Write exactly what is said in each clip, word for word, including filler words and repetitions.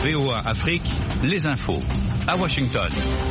V O A Afrique, les infos à Washington.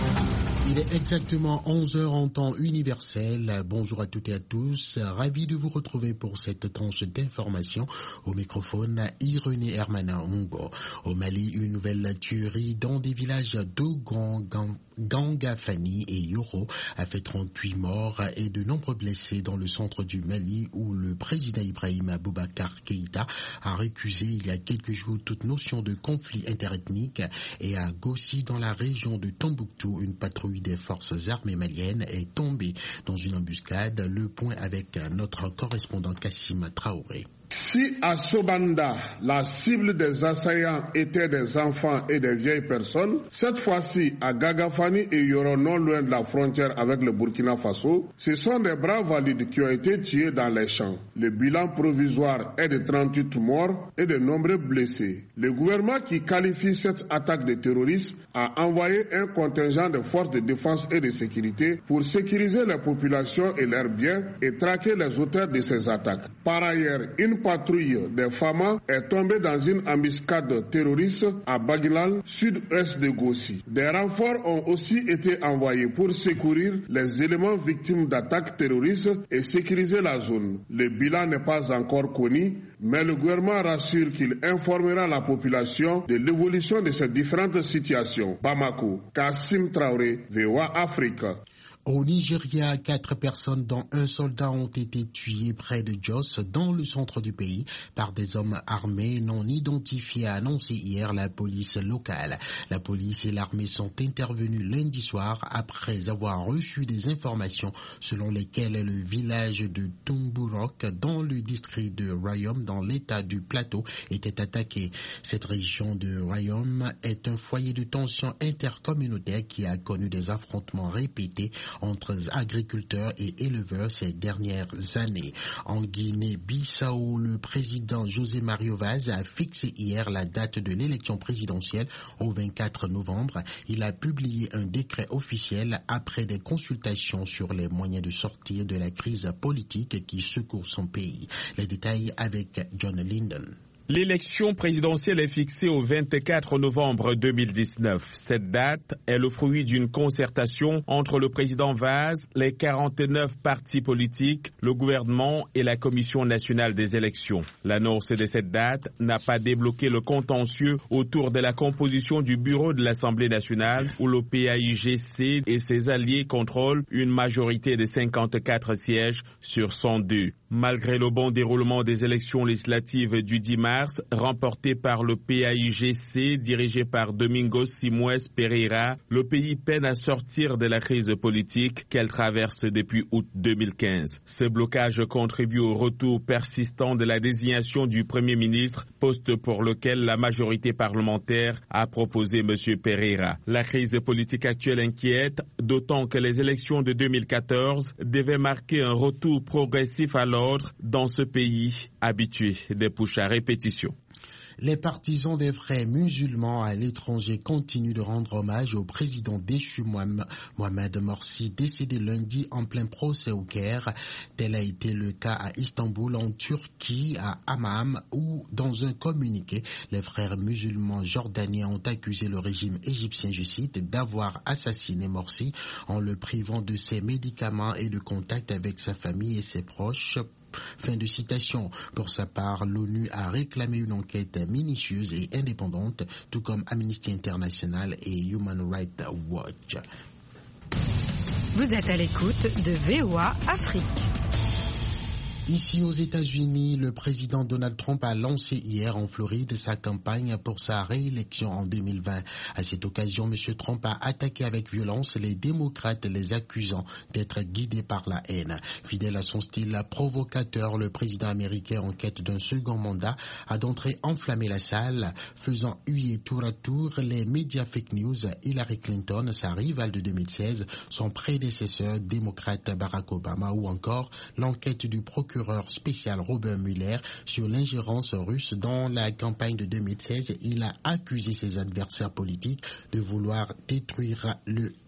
Il est exactement onze heures en temps universel. Bonjour à toutes et à tous. Ravi de vous retrouver pour cette tranche d'information. Au microphone, Irénée Hermana Ongo. Au Mali, une nouvelle tuerie dans des villages d'Ogan, Gangafani et Yoro a fait trente-huit morts et de nombreux blessés dans le centre du Mali où le président Ibrahim Boubacar Keïta a récusé il y a quelques jours toute notion de conflit interethnique. Et à Gossi, dans la région de Tombouctou, une patrouille des forces armées maliennes est tombée dans une embuscade. Le point avec notre correspondant Kassim Traoré. Si à Sobanda, la cible des assaillants étaient des enfants et des vieilles personnes, cette fois-ci à Gagafani et Yoro, non loin de la frontière avec le Burkina Faso, ce sont des braves valides qui ont été tués dans les champs. Le bilan provisoire est de trente-huit morts et de nombreux blessés. Le gouvernement qui qualifie cette attaque de terrorisme a envoyé un contingent de forces de défense et de sécurité pour sécuriser la population et leurs biens et traquer les auteurs de ces attaques. Par ailleurs, une patrouille des F A M A est tombée dans une embuscade terroriste à Bagilal, sud-est de Gossi. Des renforts ont aussi été envoyés pour secourir les éléments victimes d'attaques terroristes et sécuriser la zone. Le bilan n'est pas encore connu, mais le gouvernement rassure qu'il informera la population de l'évolution de ces différentes situations. Bamako, Kassim Traoré, V O A Afrique. Au Nigeria, quatre personnes dont un soldat ont été tuées près de Jos, dans le centre du pays, par des hommes armés non identifiés, a annoncé hier la police locale. La police et l'armée sont intervenus lundi soir après avoir reçu des informations selon lesquelles le village de Tumburok, dans le district de Rayom, dans l'état du Plateau, était attaqué. Cette région de Rayom est un foyer de tension intercommunautaire qui a connu des affrontements répétés entre agriculteurs et éleveurs ces dernières années. En Guinée-Bissau, le président José Mario Vaz a fixé hier la date de l'élection présidentielle au vingt-quatre novembre. Il a publié un décret officiel après des consultations sur les moyens de sortir de la crise politique qui secoue son pays. Les détails avec John Linden. L'élection présidentielle est fixée au vingt-quatre novembre deux mille dix-neuf. Cette date est le fruit d'une concertation entre le président Vaz, les quarante-neuf partis politiques, le gouvernement et la Commission nationale des élections. L'annonce de cette date n'a pas débloqué le contentieux autour de la composition du bureau de l'Assemblée nationale où le P A I G C et ses alliés contrôlent une majorité de cinquante-quatre sièges sur cent deux. Malgré le bon déroulement des élections législatives du dix mars, remportées par le P A I G C dirigé par Domingos Simões Pereira, le pays peine à sortir de la crise politique qu'elle traverse depuis août deux mille quinze. Ce blocage contribue au retour persistant de la désignation du Premier ministre, poste pour lequel la majorité parlementaire a proposé M. Pereira. La crise politique actuelle inquiète, d'autant que les élections de deux mille quatorze devaient marquer un retour progressif à l'ordre dans ce pays habitué des pushs à répétition. Les partisans des frères musulmans à l'étranger continuent de rendre hommage au président déchu Mohamed Morsi, décédé lundi en plein procès au Caire. Tel a été le cas à Istanbul, en Turquie, à Hammam, où, dans un communiqué, les frères musulmans jordaniens ont accusé le régime égyptien, je cite, d'avoir assassiné Morsi en le privant de ses médicaments et de contact avec sa famille et ses proches. Fin de citation. Pour sa part, l'ONU a réclamé une enquête minutieuse et indépendante, tout comme Amnesty International et Human Rights Watch. Vous êtes à l'écoute de V O A Afrique. Ici aux États-Unis, le président Donald Trump a lancé hier en Floride sa campagne pour sa réélection en deux mille vingt. À cette occasion, M. Trump a attaqué avec violence les démocrates, les accusant d'être guidés par la haine. Fidèle à son style provocateur, le président américain en quête d'un second mandat a d'entrée enflammé la salle, faisant huer tour à tour les médias fake news. Hillary Clinton, sa rivale de deux mille seize, son prédécesseur démocrate Barack Obama ou encore l'enquête du procureur spécial Robert Mueller sur l'ingérence russe dans la campagne de deux mille seize. Il a accusé ses adversaires politiques de vouloir détruire le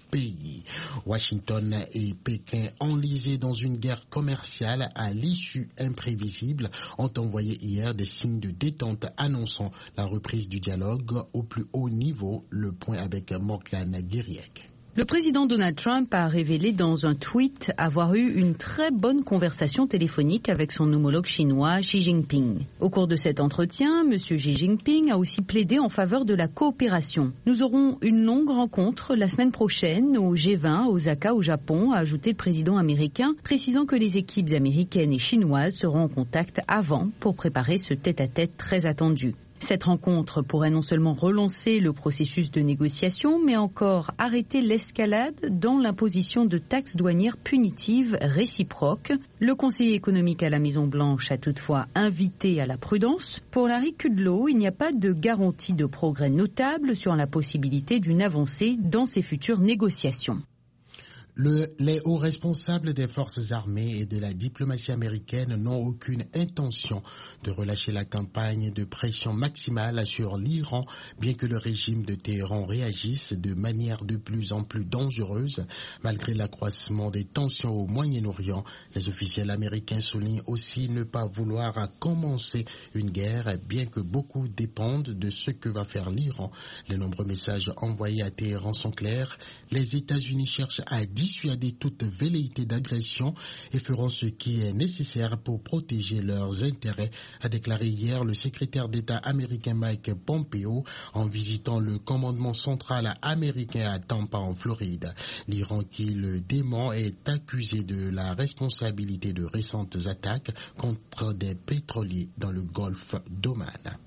pays. Washington et Pékin, enlisés dans une guerre commerciale à l'issue imprévisible, ont envoyé hier des signes de détente annonçant la reprise du dialogue au plus haut niveau. Le point avec Morgane Guériec. Le président Donald Trump a révélé dans un tweet avoir eu une très bonne conversation téléphonique avec son homologue chinois Xi Jinping. Au cours de cet entretien, M. Xi Jinping a aussi plaidé en faveur de la coopération. Nous aurons une longue rencontre la semaine prochaine au G vingt à Osaka au Japon, a ajouté le président américain, précisant que les équipes américaines et chinoises seront en contact avant pour préparer ce tête-à-tête très attendu. Cette rencontre pourrait non seulement relancer le processus de négociation, mais encore arrêter l'escalade dans l'imposition de taxes douanières punitives réciproques. Le conseiller économique à la Maison-Blanche a toutefois invité à la prudence. Pour Larry Kudlow, il n'y a pas de garantie de progrès notable sur la possibilité d'une avancée dans ces futures négociations. Le, les hauts responsables des forces armées et de la diplomatie américaine n'ont aucune intention de relâcher la campagne de pression maximale sur l'Iran, bien que le régime de Téhéran réagisse de manière de plus en plus dangereuse. Malgré l'accroissement des tensions au Moyen-Orient, les officiels américains soulignent aussi ne pas vouloir commencer une guerre, bien que beaucoup dépendent de ce que va faire l'Iran. Les nombreux messages envoyés à Téhéran sont clairs. Les États-Unis cherchent à dissuader toute velléité d'agression et feront ce qui est nécessaire pour protéger leurs intérêts, a déclaré hier le secrétaire d'État américain Mike Pompeo en visitant le commandement central américain à Tampa en Floride. L'Iran, qui le dément, est accusé de la responsabilité de récentes attaques contre des pétroliers dans le golfe d'Oman.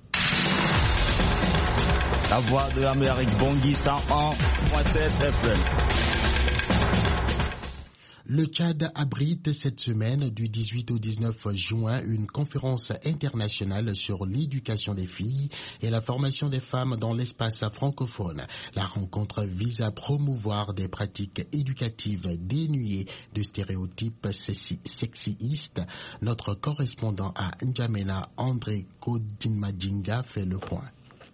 La voix de l'Amérique, Bangui cent un virgule sept F M. Le Tchad abrite cette semaine du dix-huit au dix-neuf juin une conférence internationale sur l'éducation des filles et la formation des femmes dans l'espace francophone. La rencontre vise à promouvoir des pratiques éducatives dénuées de stéréotypes sexistes. Notre correspondant à N'Djamena, André Kodinmadjinga, fait le point.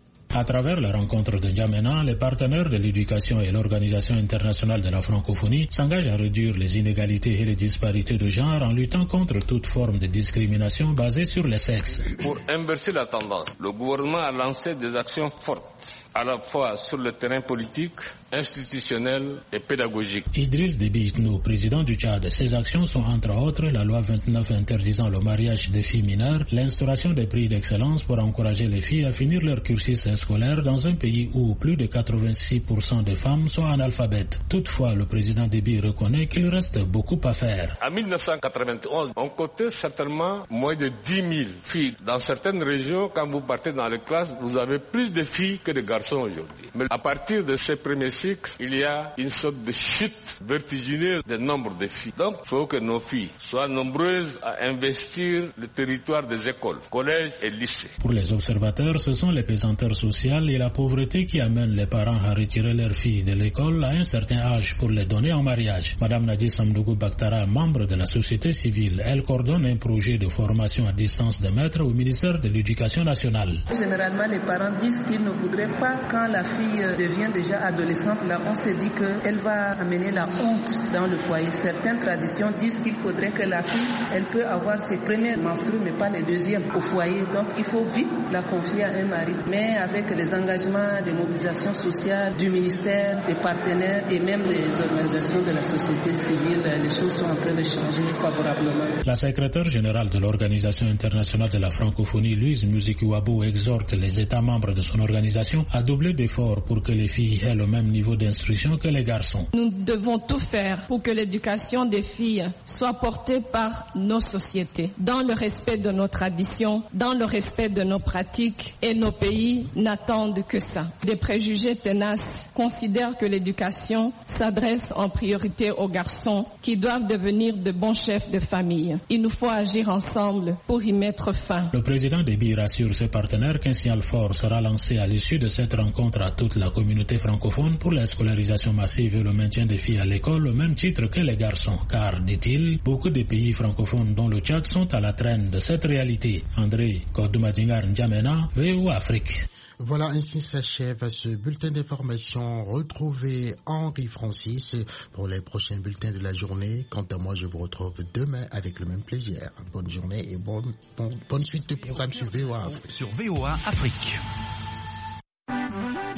À travers la rencontre de N'Djamena, les partenaires de l'éducation et l'Organisation internationale de la francophonie s'engagent à réduire les inégalités et les disparités de genre en luttant contre toute forme de discrimination basée sur le sexe. Pour inverser la tendance, le gouvernement a lancé des actions fortes, à la fois sur le terrain politique, institutionnel et pédagogique. Idriss Déby Itno, président du Tchad, ces actions sont entre autres la loi vingt-neuf interdisant le mariage des filles mineures, l'instauration des prix d'excellence pour encourager les filles à finir leur cursus scolaire dans un pays où plus de quatre-vingt-six pour cent des femmes sont analphabètes. Toutefois, le président Déby reconnaît qu'il reste beaucoup à faire. En mille neuf cent quatre-vingt-onze, on comptait certainement moins de dix mille filles. Dans certaines régions, quand vous partez dans les classes, vous avez plus de filles que de garçons aujourd'hui. Mais à partir de ces premiers cycles, il y a une sorte de chute vertigineuse du nombre de filles. Donc, il faut que nos filles soient nombreuses à investir le territoire des écoles, collèges et lycées. Pour les observateurs, ce sont les pesanteurs sociales et la pauvreté qui amènent les parents à retirer leurs filles de l'école à un certain âge pour les donner en mariage. Madame Nadie Samdougou Baktara, membre de la société civile, elle coordonne un projet de formation à distance de maîtres au ministère de l'Éducation nationale. Généralement, les parents disent qu'ils ne voudraient pas, quand la fille devient déjà adolescente, là, on se dit qu'elle va amener la honte dans le foyer. Certaines traditions disent qu'il faudrait que la fille, elle peut avoir ses premières menstrues, mais pas les deuxièmes au foyer. Donc, il faut vite la confier à un mari. Mais avec les engagements des mobilisations sociales du ministère, des partenaires et même des organisations de la société civile, les choses sont en train de changer favorablement. La secrétaire générale de l'Organisation internationale de la francophonie, Louise Musikiwabo, exhorte les États membres de son organisation à doubler d'efforts pour que les filles aient le même niveau d'instruction que les garçons. Nous devons tout faire pour que l'éducation des filles soit portée par nos sociétés, dans le respect de nos traditions, dans le respect de nos pratiques, et nos pays n'attendent que ça. Des préjugés tenaces considèrent que l'éducation s'adresse en priorité aux garçons qui doivent devenir de bons chefs de famille. Il nous faut agir ensemble pour y mettre fin. Le président Déby rassure ses partenaires qu'un signal fort sera lancé à l'issue de cette rencontre à toute la communauté francophone pour la scolarisation massive et le maintien des filles à l'école au même titre que les garçons. Car, dit-il, beaucoup de pays francophones dont le Tchad sont à la traîne de cette réalité. André Kodoumadingar N'Djamena, V O A Afrique. Voilà, ainsi s'achève ce bulletin d'information. Retrouvez Henri Francis pour les prochains bulletins de la journée. Quant à moi, je vous retrouve demain avec le même plaisir. Bonne journée et bonne, bonne, bonne suite de programme sur V O A Afrique. Sur V O A Afrique.